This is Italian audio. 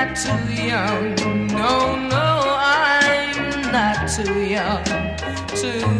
too young. No, no, I'm not too young to